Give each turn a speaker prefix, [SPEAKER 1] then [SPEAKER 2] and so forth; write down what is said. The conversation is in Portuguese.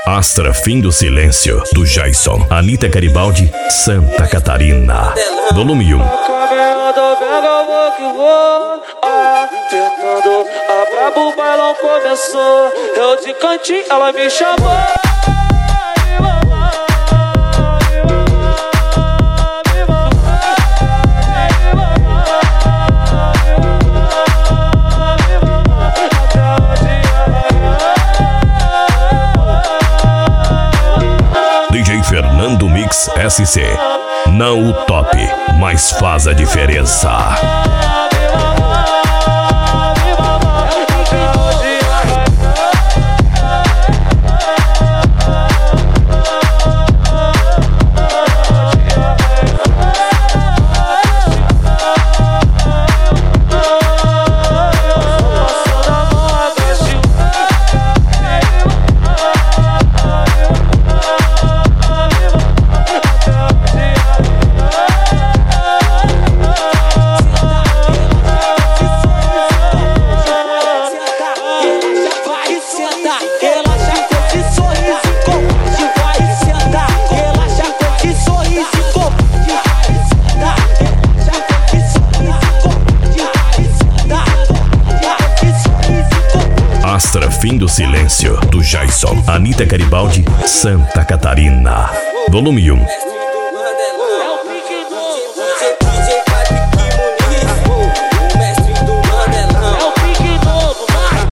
[SPEAKER 1] Astra, fim do silêncio, do Jason. Anitta Garibaldi, Santa Catarina. Volume 1.
[SPEAKER 2] Caminhando, pega, vou que vou. Apertando, a brabo, o bailão começou. Eu de cantinho, ela me chamou.
[SPEAKER 1] DJ Fernando Mix SC. Não o top, mas faz a diferença. Astra, fim do silêncio, do Jason. Anitta Garibaldi, Santa Catarina. Volume 1.